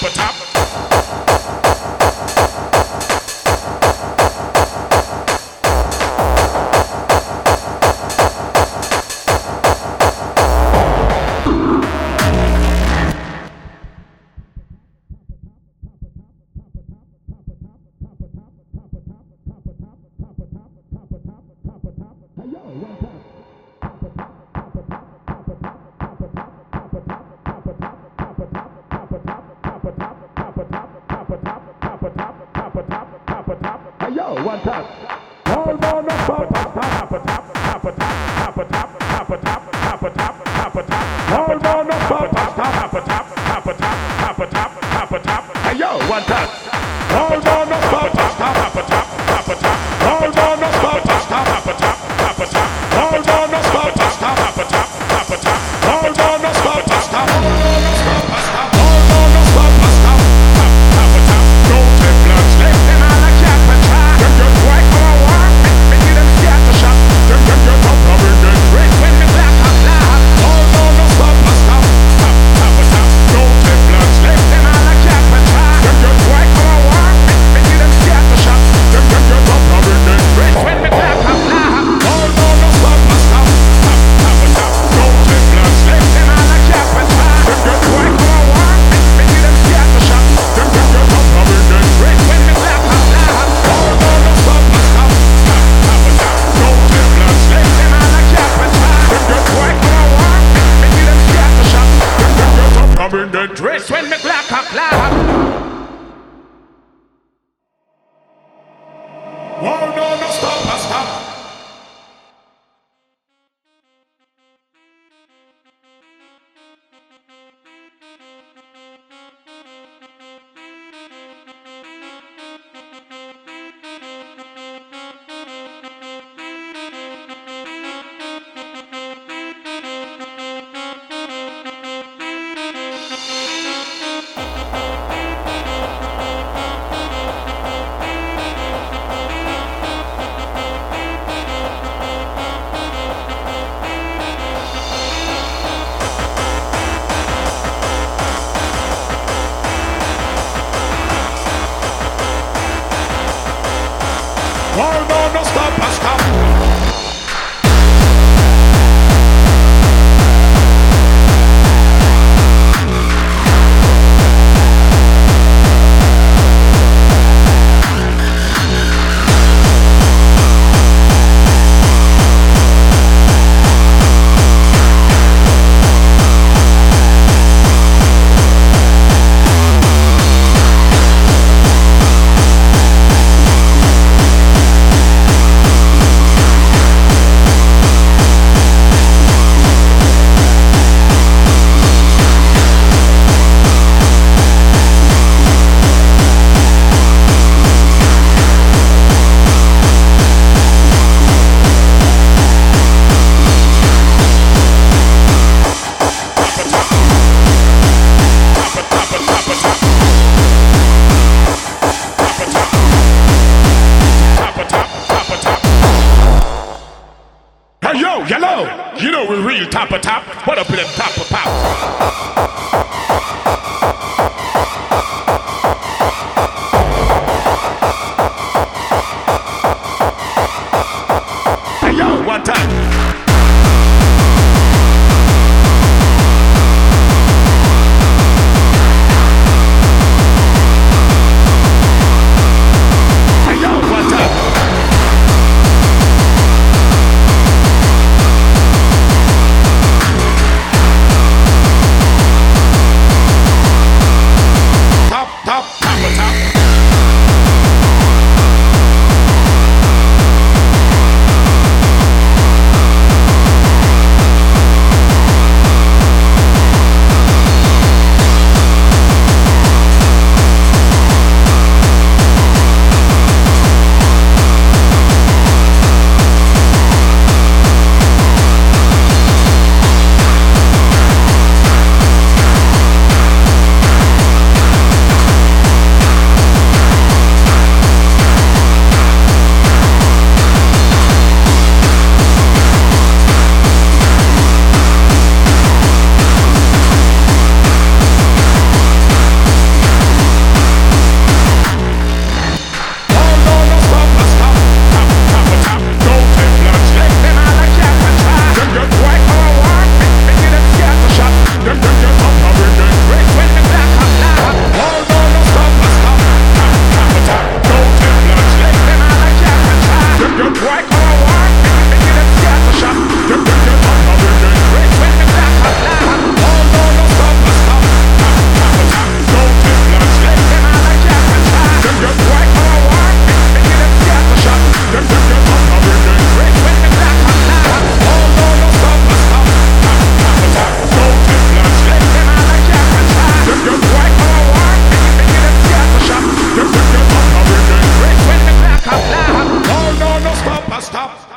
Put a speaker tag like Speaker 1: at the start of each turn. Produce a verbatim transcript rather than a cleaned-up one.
Speaker 1: top of top.
Speaker 2: One time. No, no, no, top, top, top, top, top, top, top, top, top, top, top, top, top, top, top. No, no, no, top, top, top, top, top, top, top, top, top, top. Hey yo, one time. No, no, no, top, top, top, top, top, top. No, no, no, top, top, top, top, top, top. No, no, no, top, top, top, top, top, top. No, no, no, top, top, top, no, no, no, stop, stop. No, no, no, stop, stop. Top, top, top. No take bloods left and all I can't try. Them just white for a war. Me give them scatter shot. Them them just up up in the street when me clap clap clap. No, no, no, stop, stop. Top, top, top. No take bloods left and all I can't try. Them just white for a war. Me give them scatter shot. Them them just up up in the street when me clap clap clap. No, no, no, stop, stop. Top, top, top. No take bloods left and all I can't try. Them just white for a war. Me give them scatter shot. Them them just up up in the street when me clap clap clap. No, no, no, stop, stop. Top, top, top. No take bloods left and all I can't try. Them just white for a war. Me give them scatter shot. Them them just up up in the dress when me clap clap clap. Whoa, no, no, stop, stop. Whoa, no, no, stop, stop. Hey yo, yellow, you know we're real top of top. What up with them top of pop? Hey yo, one time.
Speaker 1: stop.